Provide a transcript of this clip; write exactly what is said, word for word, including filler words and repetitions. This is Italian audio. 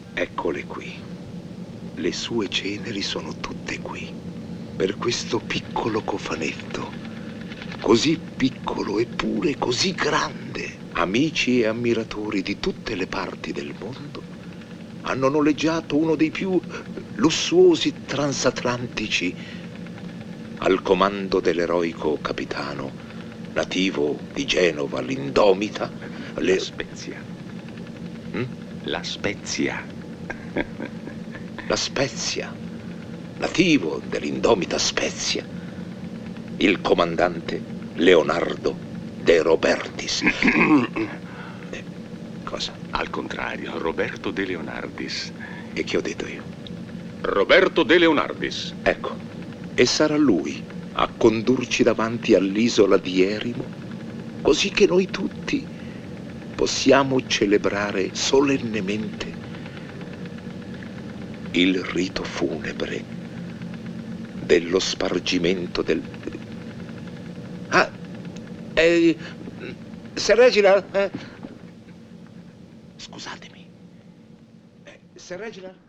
Eccole qui. Le sue ceneri sono tutte qui. Per questo piccolo cofanetto, così piccolo eppure così grande, amici e ammiratori di tutte le parti del mondo hanno noleggiato uno dei più lussuosi transatlantici al comando dell'eroico capitano nativo di Genova, l'Indomita. Le... La Spezia. Mm? La Spezia. La Spezia, nativo dell'Indomita Spezia, il comandante Leonardo De Robertis. eh, cosa? Al contrario, Roberto De Leonardis. E che ho detto io? Roberto De Leonardis. Ecco, e sarà lui a condurci davanti all'isola di Erimo, così che noi tutti possiamo celebrare solennemente il rito funebre dello spargimento del... Ah, eh, Sir Reginald? Eh? Scusatemi. Eh, Sir Reginald?